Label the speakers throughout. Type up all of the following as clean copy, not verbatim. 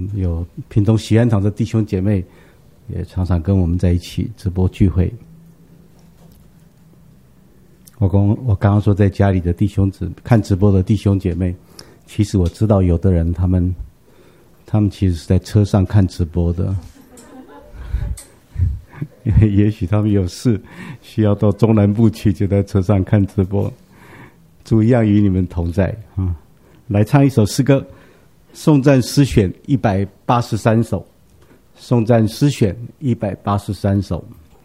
Speaker 1: 有屏东喜安堂的弟兄姐妹也常常跟我们在一起直播聚会。我刚刚说在家里的弟兄看直播的弟兄姐妹，其实我知道有的人他们其实是在车上看直播的，也许他们有事需要到中南部去，就在车上看直播。主一样与你们同在啊！来唱一首诗歌，颂赞诗选183首，颂赞诗选183首。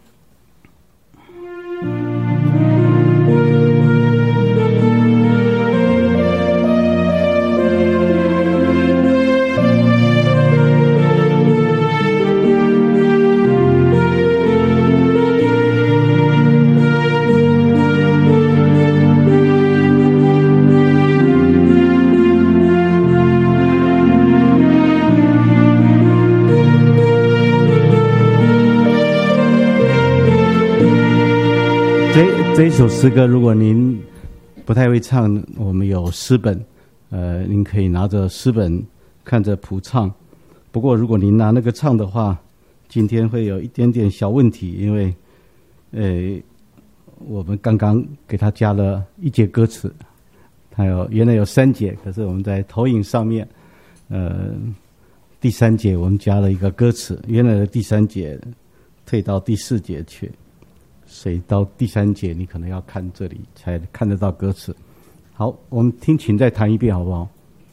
Speaker 1: 这一首诗歌，如果您不太会唱，我们有诗本，您可以拿着诗本看着谱唱。不过，如果您拿那个唱的话，今天会有一点点小问题，因为我们刚刚给他加了一节歌词，它原来有3节，可是我们在投影上面，第3节我们加了一个歌词，原来的第3节退到第4节去。所以到第3节，你可能要看这里才看得到歌词。好，我们听琴再弹一遍，好不好？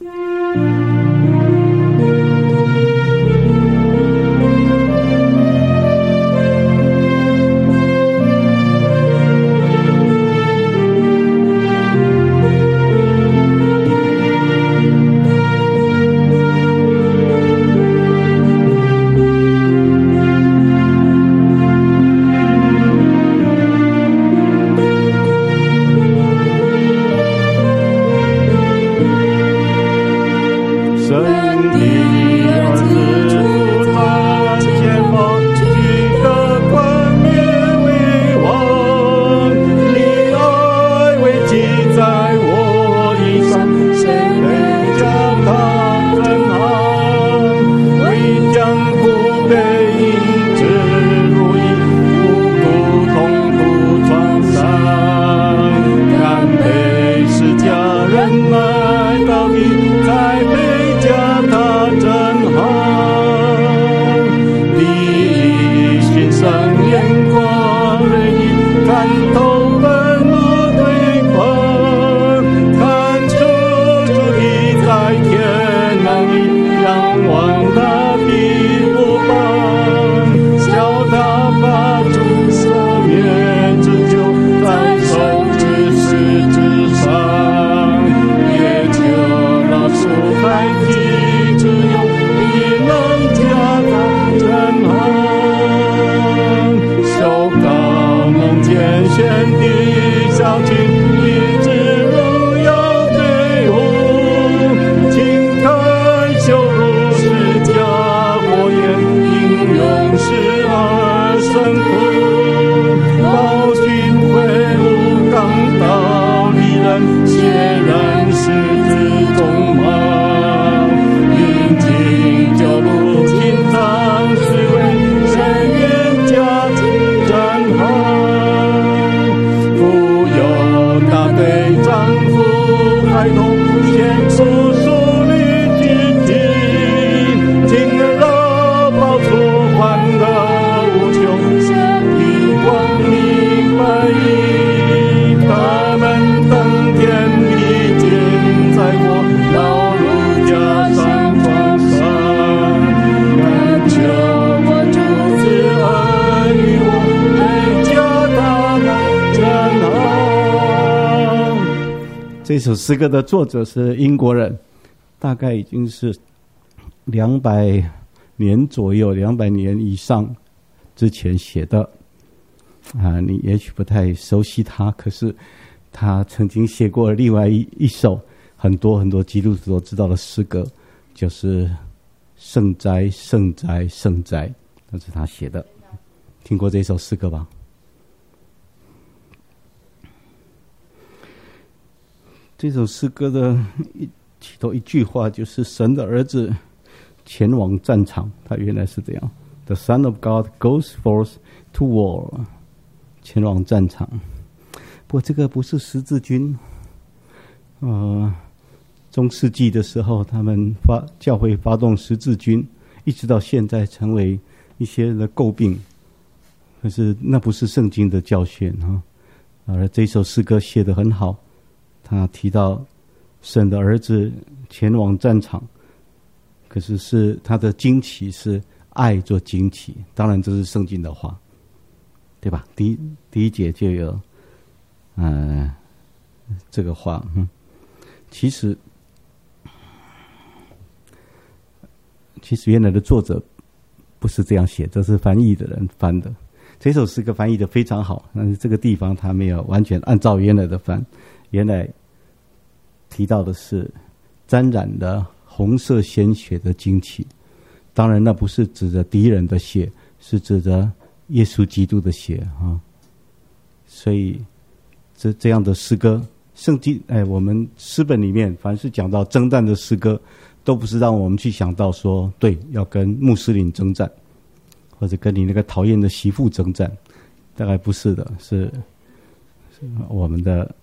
Speaker 1: 这首诗歌的作者是英国人，大概已经是200年左右，200年以上之前写的你也许不太熟悉他，可是他曾经写过另外一首很多基督徒都知道的诗歌，就是圣哉圣哉圣哉，那是他写的。听过这首诗歌吧？这首诗歌的起头一句话就是神的儿子前往战场，他原来是这样 ：The Son of God goes forth to war， 前往战场。不过这个不是十字军，中世纪的时候，他们教会发动十字军，一直到现在成为一些人的诟病。可是那不是圣经的教训啊！而这首诗歌写得很好，他提到神的儿子前往战场，可是他的旌旗是爱做旌旗，当然这是圣经的话，对吧？第一节就有这个话。其实原来的作者不是这样写，这是翻译的人翻的。这首诗歌翻译的非常好，但是这个地方他没有完全按照原来的翻。原来提到的是沾染了红色鲜血的旌旗，当然那不是指着敌人的血，是指着耶稣基督的血啊。所以这样的诗歌，圣经我们诗本里面凡是讲到征战的诗歌，都不是让我们去想到说对要跟穆斯林征战，或者跟你那个讨厌的媳妇征战，大概不是的，是我们的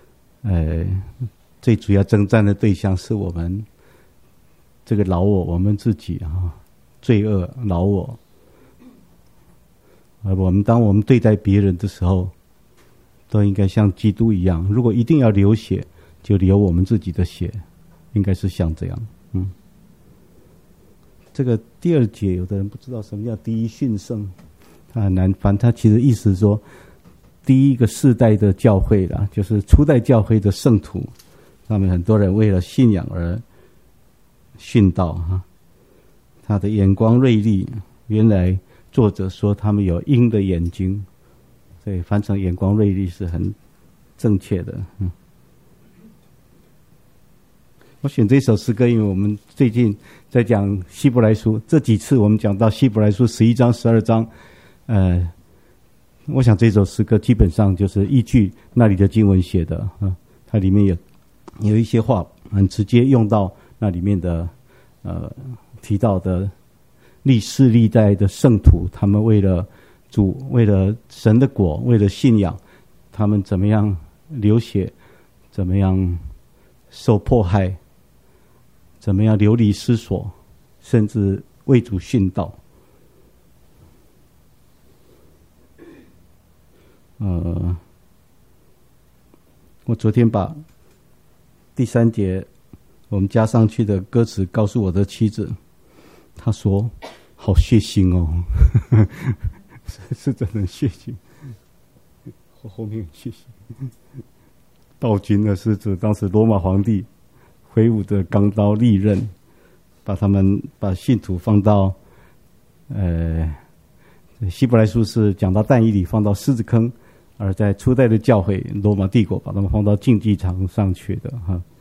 Speaker 1: 最主要征战的对象是我们这个老我们自己罪恶老我。而当我们对待别人的时候，都应该像基督一样，如果一定要流血，就流我们自己的血，应该是像这样。这个第二节，有的人不知道什么叫第一训圣，他很难翻。他其实意思是说，第一个世代的教会啦，就是初代教会的圣徒，他们很多人为了信仰而殉道他的眼光锐利，原来作者说他们有鹰的眼睛，所以翻成眼光锐利是很正确的。我选这首诗歌，因为我们最近在讲希伯来书，这几次我们讲到希伯来书11章、12章，我想这首诗歌基本上就是依据那里的经文写的它里面有一些话很直接用到那里面的提到的历世历代的圣徒，他们为了主、为了神的国、为了信仰，他们怎么样流血，怎么样受迫害，怎么样流离失所，甚至为主殉道。我昨天把第3节我们加上去的歌词告诉我的妻子，她说好血腥哦。是真的血腥，后面血腥。暴君呢是指当时罗马皇帝挥舞着钢刀利刃，把信徒放到希伯来书是讲到但以理放到狮子坑，而在初代的教会罗马帝国把他们放到竞技场上去的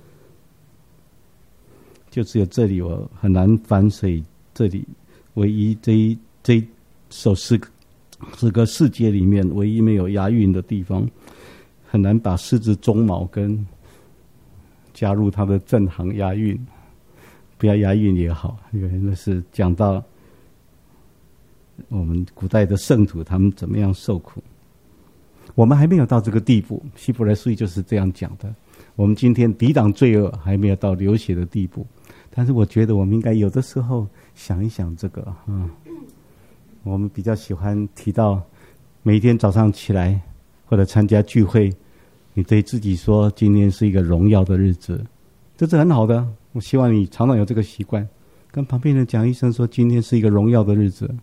Speaker 1: 就只有这里我很难翻，所以这里唯一这首诗歌世界里面唯一没有押韵的地方，很难把狮子鬃毛跟加入它的正行押韵，不要押韵也好，因为那是讲到我们古代的圣徒他们怎么样受苦。我们还没有到这个地步，希伯来书就是这样讲的。我们今天抵挡罪恶还没有到流血的地步，但是我觉得我们应该有的时候想一想这个我们比较喜欢提到每一天早上起来或者参加聚会，你对自己说今天是一个荣耀的日子，这是很好的。我希望你常常有这个习惯，跟旁边人讲一声说今天是一个荣耀的日子。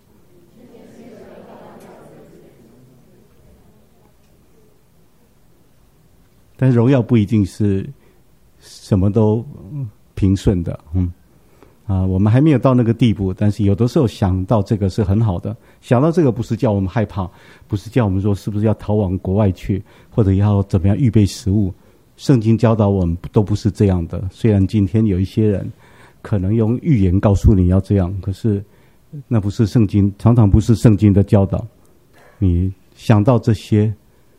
Speaker 1: 但是荣耀不一定是什么都平顺的我们还没有到那个地步，但是有的时候想到这个是很好的。想到这个不是叫我们害怕，不是叫我们说是不是要逃往国外去，或者要怎么样预备食物。圣经教导我们都不是这样的。虽然今天有一些人可能用预言告诉你要这样，可是那不是圣经，常常不是圣经的教导。你想到这些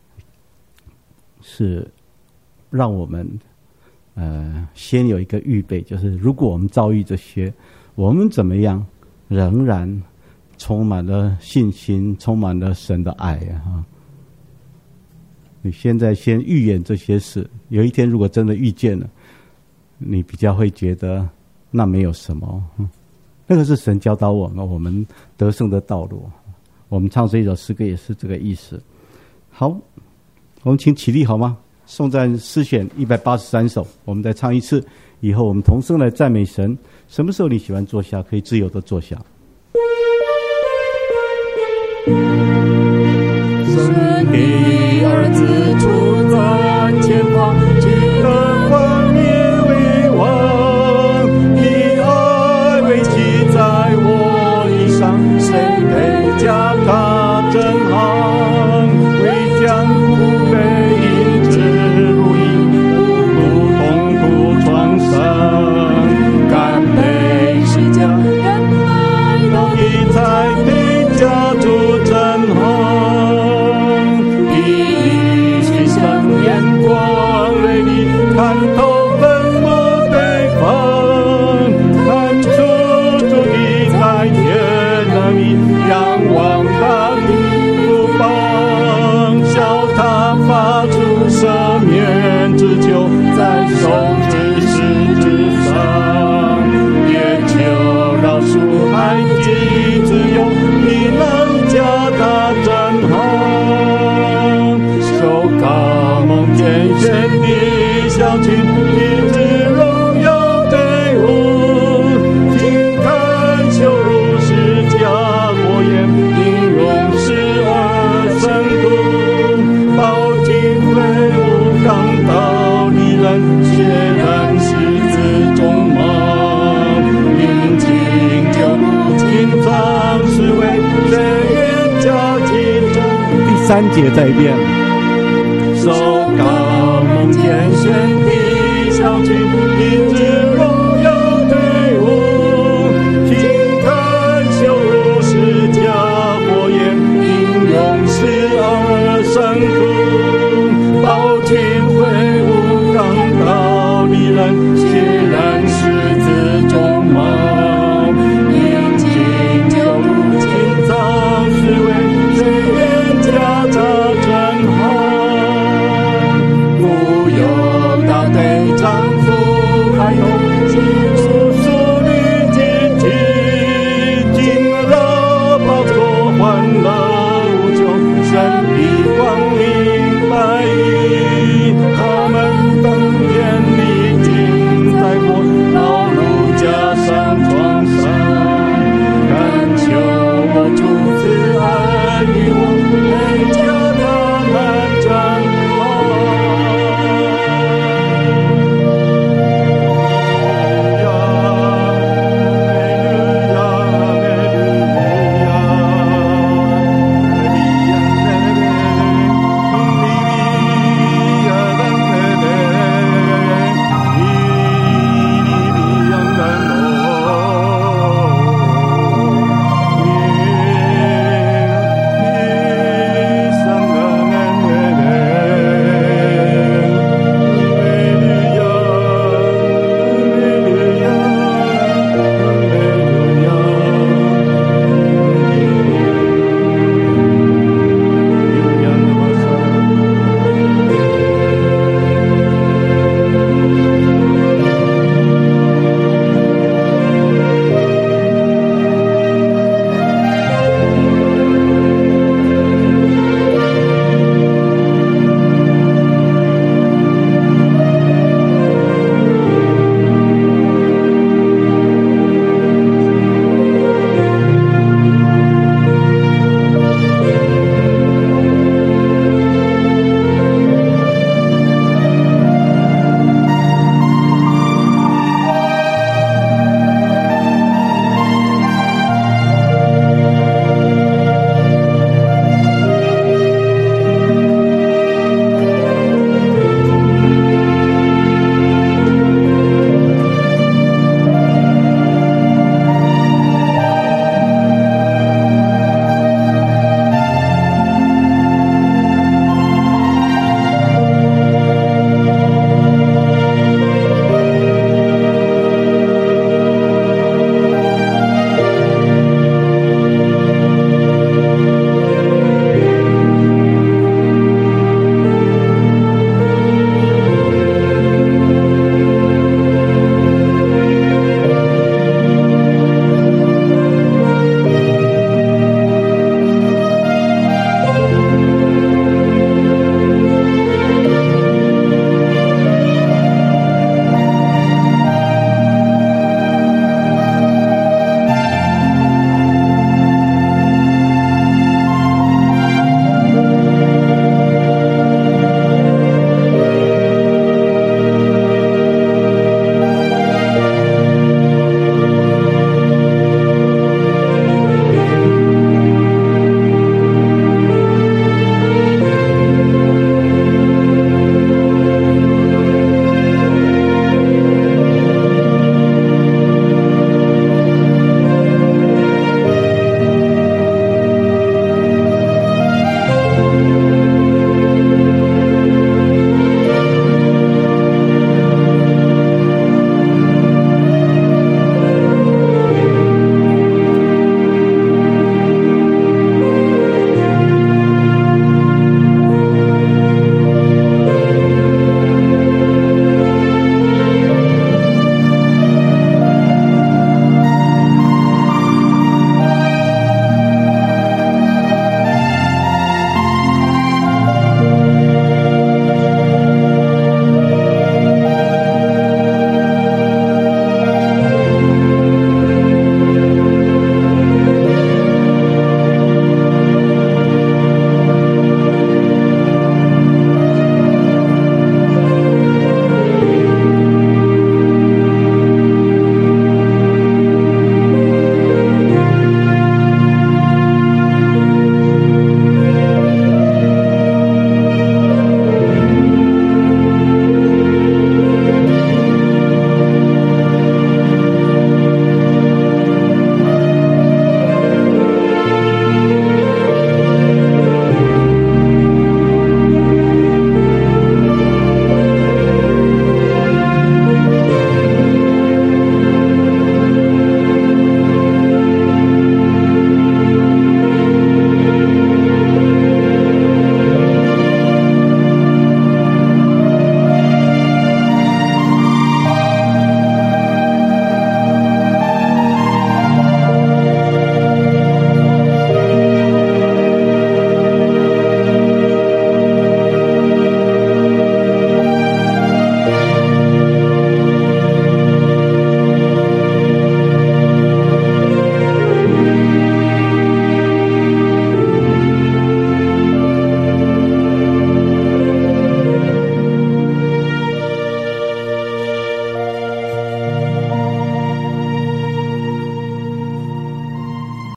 Speaker 1: 是让我们先有一个预备，就是如果我们遭遇这些， 我们怎么样仍然充满了信心，充满了神的爱啊！你现在先预演这些事，有一天如果真的遇见了，你比较会觉得那没有什么。那个是神教导我们得胜的道路。我们唱这一首诗歌也是这个意思。好，我们请起立好吗？颂赞诗选183首，我们再唱一次，以后我们同声来赞美神。什么时候你喜欢坐下，可以自由的坐下。
Speaker 2: 神的儿子处在前方，举得冠冕为王，你爱为骑在我衣上，谁配加他真行？为将苦悲因之如影，不痛苦创伤，甘悲是将人来到你才配加主真行。眼光锐利，看透坟墓北方，看出主你在天那里，仰望他的福邦，笑他发出赦免之求，在手之石之上，也求饶恕孩子自由，你能加他真行，受高蒙拣选的小群，一支荣耀队伍，听看羞辱是假火焰，英勇是圣徒，保听挥舞刚道理人，血染十字中芒，明镜就如金藏是为谁愿加其中。
Speaker 1: 第3节再一遍。
Speaker 2: 受高蒙拣选的小群，